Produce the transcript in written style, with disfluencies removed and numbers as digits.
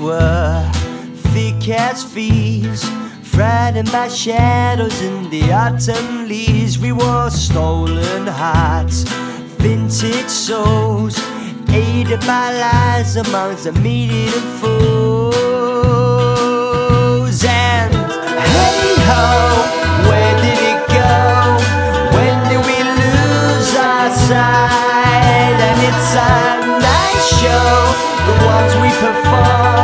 were thick as thieves, frightened by shadows in the autumn leaves. We wore stolen hearts, vintage souls, aided by lies amongst the meat-eating fools. And hey ho, where did it go? When did we lose our sight? And it's a nice show, the ones we perform.